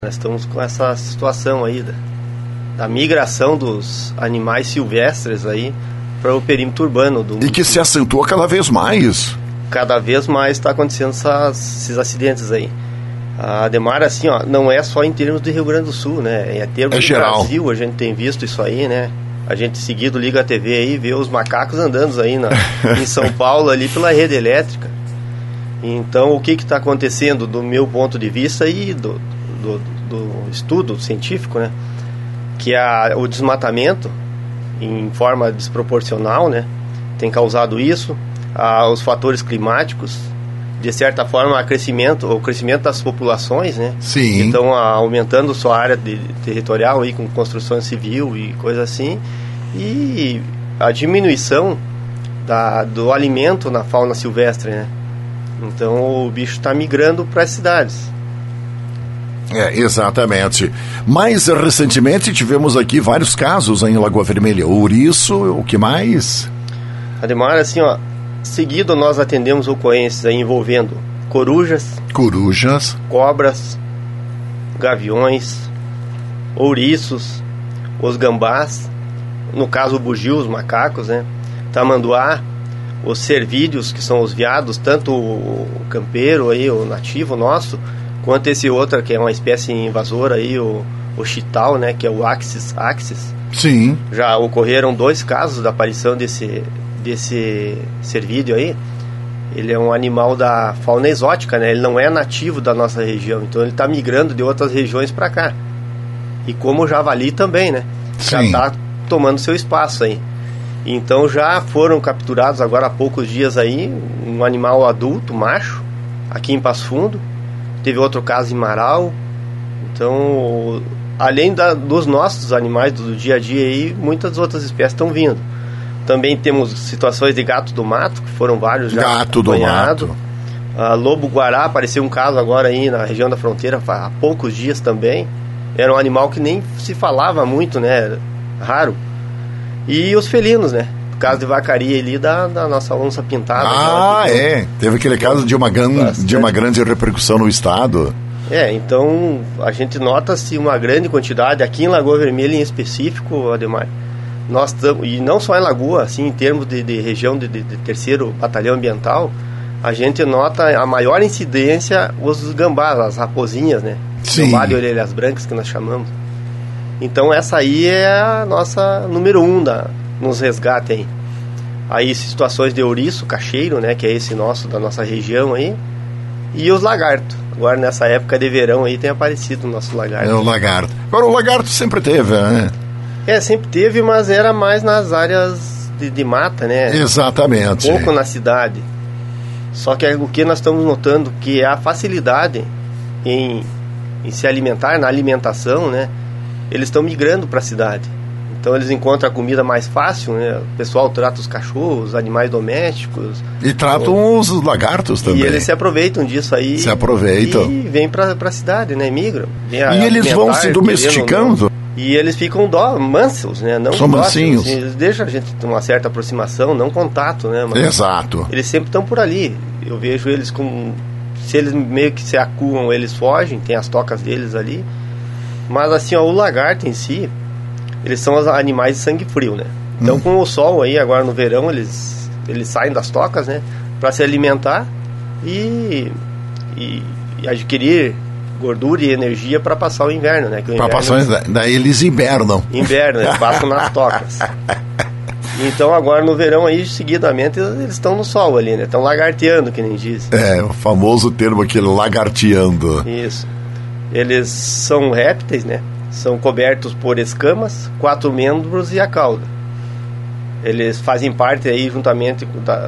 Nós estamos com essa situação aí da migração dos animais silvestres aí para o perímetro urbano. E que se acentua cada vez mais. Cada vez mais está acontecendo esses acidentes aí. Ademar, assim, ó, não é só em termos do Rio Grande do Sul, né? É termos do geral. Brasil, a gente tem visto isso aí, né? A gente seguido liga a TV aí, vê os macacos andando aí em São Paulo, ali pela rede elétrica. Então, o que está acontecendo do meu ponto de vista e do estudo científico, né? Que o desmatamento em forma desproporcional, né? Tem causado isso, os fatores climáticos, de certa forma o crescimento das populações, né? Sim. Então aumentando sua área territorial aí com construção civil e coisa assim, e a diminuição do alimento na fauna silvestre, né? Então o bicho está migrando para as cidades. Exatamente. Mais recentemente tivemos aqui vários casos em Lagoa Vermelha. Ouriço, o que mais? Ademar, assim, ó, seguido nós atendemos ocorrências aí envolvendo corujas, cobras, gaviões, ouriços, os gambás, no caso o bugio, os macacos, né? Tamanduá, os cervídeos, que são os veados, tanto o campeiro aí, o nativo nosso, quanto esse outro que é uma espécie invasora aí, o chital, né, que é o Axis. Sim. Já ocorreram 2 casos da aparição desse cervídeo aí. Ele é um animal da fauna exótica, né? Ele não é nativo da nossa região, então ele está migrando de outras regiões para cá. E como o javali também, né? Sim. Já está tomando seu espaço aí. Então já foram capturados agora há poucos dias aí um animal adulto, macho, aqui em Passo Fundo. Teve outro caso em Marau. Então, além dos nossos animais do dia a dia aí, muitas outras espécies estão vindo. Também temos situações de gato do mato, que foram vários já acompanhados. Lobo-guará, apareceu um caso agora aí na região da fronteira há poucos dias também. Era um animal que nem se falava muito, né? Raro. E os felinos, né? Caso de vacaria ali da nossa onça pintada. Teve aquele caso de uma grande repercussão no estado. Então a gente nota-se uma grande quantidade aqui em Lagoa Vermelha em específico, Ademar. Nós e não só em Lagoa, assim, em termos de região de 3º Batalhão Ambiental, a gente nota a maior incidência os gambás, as raposinhas, né? Sim. Gambá de orelhas brancas que nós chamamos. Então essa aí é a nossa número 1 nos resgates aí. Aí situações de ouriço, cacheiro, né, que é esse da nossa região aí, e os lagartos. Agora nessa época de verão aí tem aparecido o nosso lagarto. É o lagarto. Agora o lagarto sempre teve, né? Sempre teve, mas era mais nas áreas de mata, né? Exatamente. Pouco na cidade. Só que o que nós estamos notando que é a facilidade em se alimentar, na alimentação, né? Eles estão migrando para a cidade. Então eles encontram a comida mais fácil, né? O pessoal trata os cachorros, os animais domésticos. E tratam os lagartos também. E eles se aproveitam disso aí. Se aproveitam. E vêm para a cidade, né? Migram. E eles vão se domesticando. E eles ficam mansos, né? Não são mansinhos. Assim, eles deixam a gente ter uma certa aproximação, não contato, né? Mas exato. Eles sempre estão por ali. Eu vejo eles como... Se eles meio que se acuam, eles fogem. Tem as tocas deles ali. Mas assim, ó, o lagarto em si, eles são os animais de sangue frio, né? Então com o sol aí, agora no verão, eles saem das tocas, né? Para se alimentar e adquirir gordura e energia para passar o inverno, né? Daí eles hibernam. Eles passam nas tocas. Então agora no verão aí, seguidamente, eles estão no sol ali, né? Estão lagarteando, que nem diz. O famoso termo aquele, lagarteando. Isso. Eles são répteis, né? São cobertos por escamas, 4 membros e a cauda. Eles fazem parte aí juntamente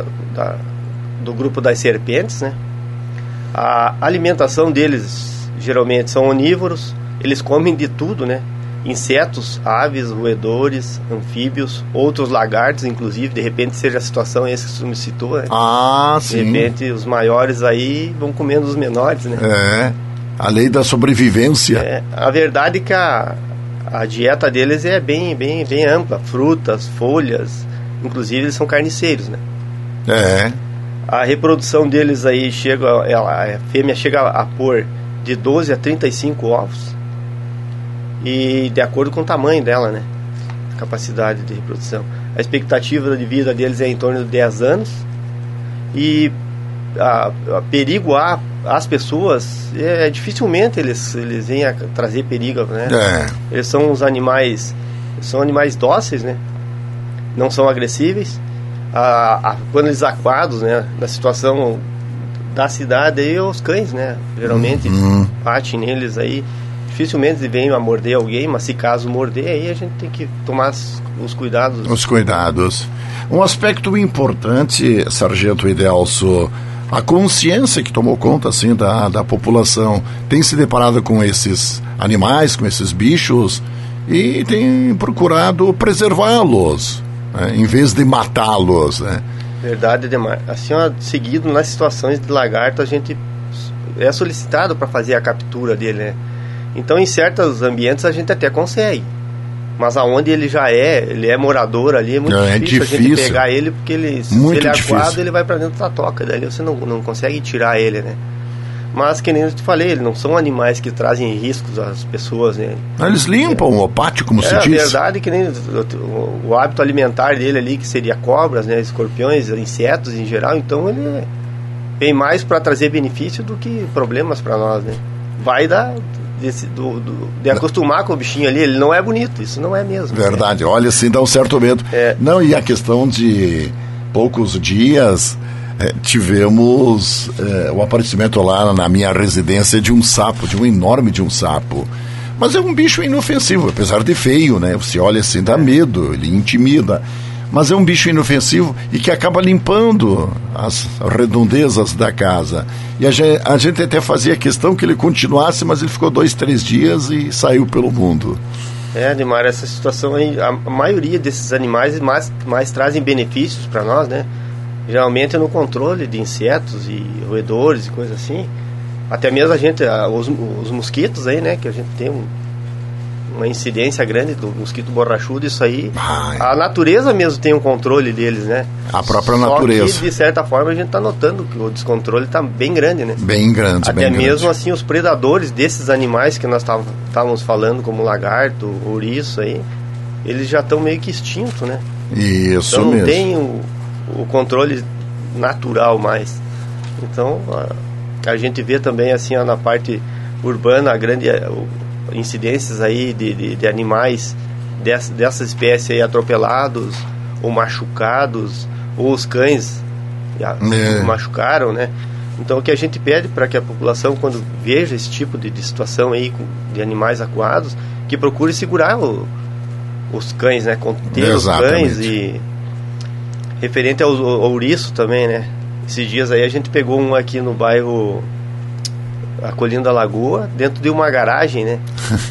do grupo das serpentes, né? A alimentação deles geralmente são onívoros. Eles comem de tudo, né? Insetos, aves, roedores, anfíbios, outros lagartos, inclusive. De repente seja a situação essa que você me citou, né? Sim. De repente os maiores aí vão comendo os menores, né? A lei da sobrevivência. A verdade é que a dieta deles é bem ampla. Frutas, folhas. Inclusive eles são carniceiros, né? A reprodução deles aí a fêmea chega a pôr de 12 a 35 ovos. e de acordo com o tamanho dela, né? Capacidade de reprodução. A expectativa de vida deles é em torno de 10 anos e a perigo às pessoas, dificilmente eles vêm a trazer perigo, né? Eles são os animais, são animais dóceis, né? Não são agressíveis. Quando eles aquados, né? Na situação da cidade, aí os cães, né? Geralmente batem neles aí. Dificilmente vêm a morder alguém, mas se caso morder, aí a gente tem que tomar os cuidados. Os cuidados. Um aspecto importante, Sargento Idelso, a consciência que tomou conta assim da população tem se deparado com esses animais, com esses bichos e tem procurado preservá-los, né, em vez de matá-los, né? Verdade, Ademar. Assim, ó, seguido nas situações de lagarto, a gente é solicitado para fazer a captura dele, né? Então, em certos ambientes a gente até consegue, mas aonde ele é morador ali, é muito difícil a gente pegar ele, porque se ele é aquado, ele vai para dentro da toca, daí você não consegue tirar ele, né? Mas, que nem eu te falei, eles não são animais que trazem riscos às pessoas, né? Eles limpam o pátio, como se diz. É verdade que nem o hábito alimentar dele ali, que seria cobras, né, escorpiões, insetos em geral, então ele vem mais para trazer benefício do que problemas para nós, né? Vai de acostumar com o bichinho ali, ele não é bonito, isso não é mesmo. Verdade, olha, assim dá um certo medo. Não, e a questão de poucos dias tivemos o aparecimento lá na minha residência de um sapo, de um sapo. Mas é um bicho inofensivo, apesar de feio, né? Você olha assim, dá medo, ele intimida. Mas é um bicho inofensivo e que acaba limpando as redondezas da casa. E a gente até fazia questão que ele continuasse, mas ele ficou 2-3 dias e saiu pelo mundo. Ademar, essa situação aí, a maioria desses animais mais trazem benefícios para nós, né? Geralmente é no controle de insetos e roedores e coisas assim. Até mesmo os mosquitos aí, né? Que a gente tem uma incidência grande do mosquito borrachudo, isso aí. A natureza mesmo tem um controle deles, né? A própria natureza. Só que, de certa forma, a gente está notando que o descontrole está bem grande, né? Bem grande, até bem mesmo grande. Assim, os predadores desses animais que nós estávamos falando, como lagarto, ouriço aí, eles já estão meio que extintos, né? Isso então, mesmo. Não tem o controle natural mais. Então, a gente vê também, assim, na parte urbana, a grande incidências aí de animais dessa espécie aí atropelados ou machucados, ou os cães machucaram, né? Então o que a gente pede para que a população, quando veja esse tipo de situação aí de animais acuados, que procure segurar os cães, né? Conter os cães. E referente ao ouriço também, né? Esses dias aí a gente pegou um aqui no bairro Acolhendo a Lagoa, dentro de uma garagem, né?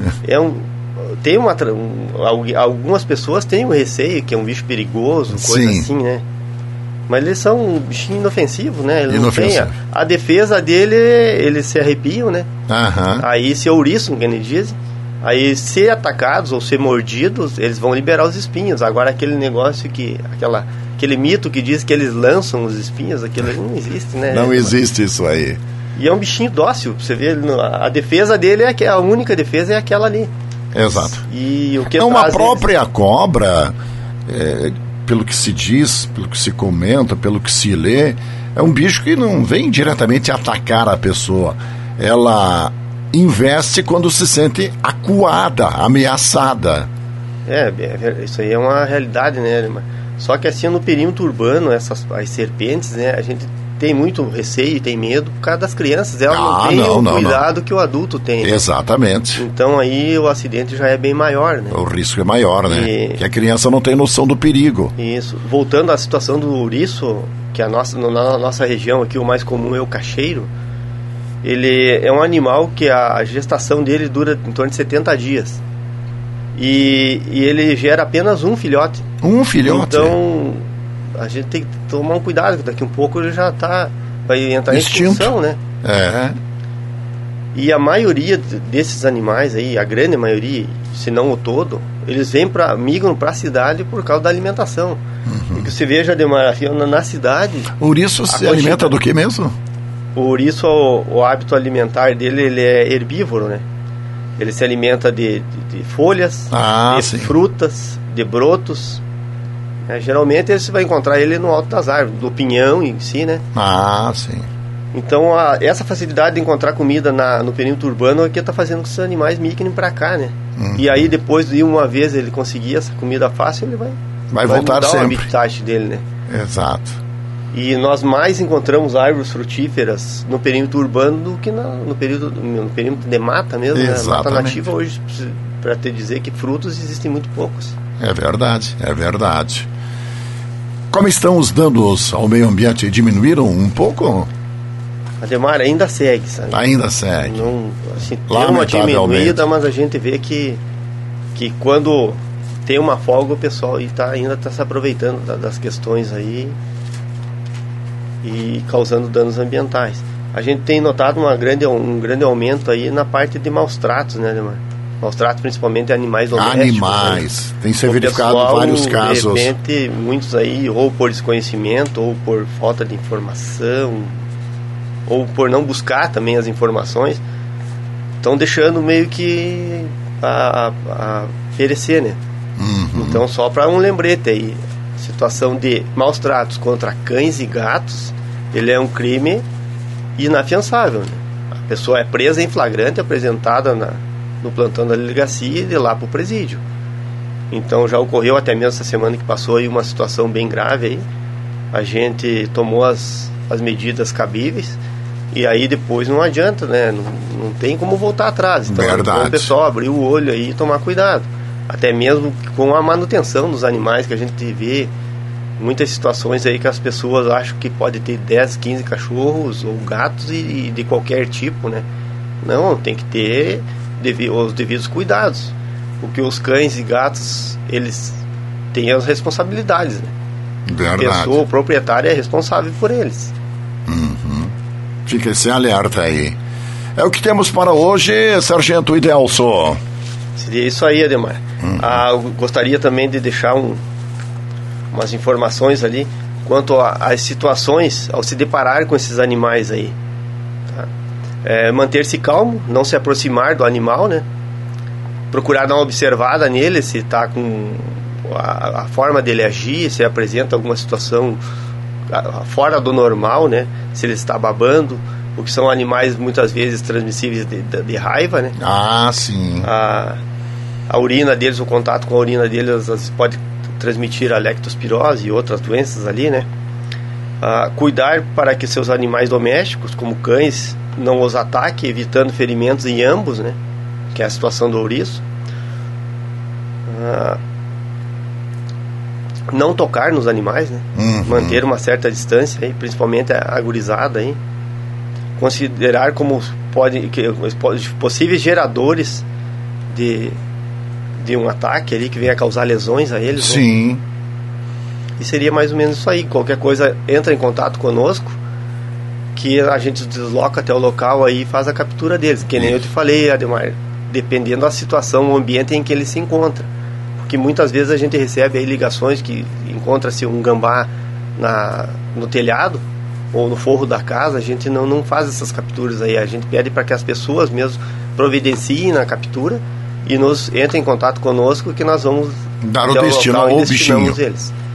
Algumas pessoas têm o receio que é um bicho perigoso, coisa assim, né? Mas eles são um bichinho inofensivo, né? Ele não tem a defesa dele, eles se arrepiam, né? Aí se é ouriço, que eles dizem, aí se atacados ou ser mordidos, eles vão liberar os espinhos. Agora aquele negócio aquele mito que diz que eles lançam os espinhos, aquilo não existe, né? Não existe isso aí. E é um bichinho dócil, você vê, a defesa dele a única defesa é aquela ali. Exato. E o que uma própria cobra, pelo que se diz, pelo que se comenta, pelo que se lê, é um bicho que não vem diretamente atacar a pessoa. Ela investe quando se sente acuada, ameaçada. Isso aí é uma realidade, né? Só que assim, no perímetro urbano, as serpentes, né, a gente tem muito receio e tem medo por causa das crianças. Elas não têm o cuidado que o adulto tem. Exatamente. Então aí o acidente já é bem maior, né? O risco é maior, né? Que a criança não tem noção do perigo. Isso. Voltando à situação do ouriço, que na nossa região aqui o mais comum é o cacheiro. Ele é um animal que a gestação dele dura em torno de 70 dias. E ele gera apenas um filhote. Um filhote? Então a gente tem que tomar um cuidado, daqui um pouco ele já vai entrar em extinção, né? E a maioria desses animais aí, a grande maioria, se não o todo, eles migram para a cidade por causa da alimentação. E que você veja, Ademar, na cidade... O ouriço se alimenta do que mesmo? O ouriço, o hábito alimentar dele, ele é herbívoro, né? Ele se alimenta de folhas, de frutas, de brotos. Geralmente você vai encontrar ele no alto das árvores, do pinhão em si, né? Sim. Então essa facilidade de encontrar comida no perímetro urbano é que está fazendo com que esses animais migrem para cá, né? E aí depois de uma vez ele conseguir essa comida fácil, ele vai voltar mudar sempre o habitat dele, né? Exato. E nós mais encontramos árvores frutíferas no perímetro urbano do que no perímetro de mata mesmo, né? Mata nativa hoje, para te dizer que frutos existem muito poucos. É verdade. Como estão os danos ao meio ambiente? Diminuíram um pouco? Ademar, ainda segue, sabe? Ainda segue. Não, assim, tem uma diminuída, mas a gente vê que quando tem uma folga, o pessoal ainda está se aproveitando das questões aí e causando danos ambientais. A gente tem notado um grande aumento aí na parte de maus tratos, né, Ademar? Maus tratos principalmente de animais domésticos. Né? Tem se verificado vários casos. De repente, muitos aí, ou por desconhecimento, ou por falta de informação, ou por não buscar também as informações, estão deixando meio que a perecer, né? Então, só para um lembrete aí, situação de maus tratos contra cães e gatos, ele é um crime inafiançável, né? A pessoa é presa em flagrante, apresentada no plantão da delegacia e de lá para o presídio. Então já ocorreu até mesmo essa semana que passou aí uma situação bem grave aí. A gente tomou as medidas cabíveis e aí depois não adianta, né? Não tem como voltar atrás. Então o pessoal abrir o olho aí e tomar cuidado. Até mesmo com a manutenção dos animais, que a gente vê muitas situações aí que as pessoas acham que pode ter 10, 15 cachorros ou gatos e de qualquer tipo, né? Não, tem que ter os devidos cuidados, porque os cães e gatos, eles têm as responsabilidades, né? Verdade. A pessoa, o proprietário, é responsável por eles. Fica esse alerta aí. É o que temos para hoje, Sargento Idelso. Seria isso aí, Ademar. Eu gostaria também de deixar umas informações ali quanto às situações ao se deparar com esses animais aí. Manter-se calmo, não se aproximar do animal, né? Procurar dar uma observada nele, se está com a forma dele agir, se apresenta alguma situação fora do normal, né? Se ele está babando, porque são animais muitas vezes transmissíveis de raiva, né? Sim. A urina deles, o contato com a urina deles, às vezes pode transmitir a lectospirose e outras doenças ali, né? Cuidar para que seus animais domésticos, como cães, não os ataque, evitando ferimentos em ambos, né? Que é a situação do ouriço. Não tocar nos animais, né? Manter uma certa distância, aí, principalmente a gurizada aí. Considerar como possíveis geradores de um ataque ali que venha causar lesões a eles. Sim. Né? E seria mais ou menos isso aí. Qualquer coisa, entra em contato conosco, que a gente desloca até o local aí e faz a captura deles. Que nem eu te falei, Ademar, dependendo da situação, o ambiente em que ele se encontra. Porque muitas vezes a gente recebe aí ligações que encontra-se um gambá no telhado ou no forro da casa. A gente não faz essas capturas aí. A gente pede para que as pessoas mesmo providenciem na captura e nos entrem em contato conosco, que nós vamos dar o destino ao bichinho. Eles.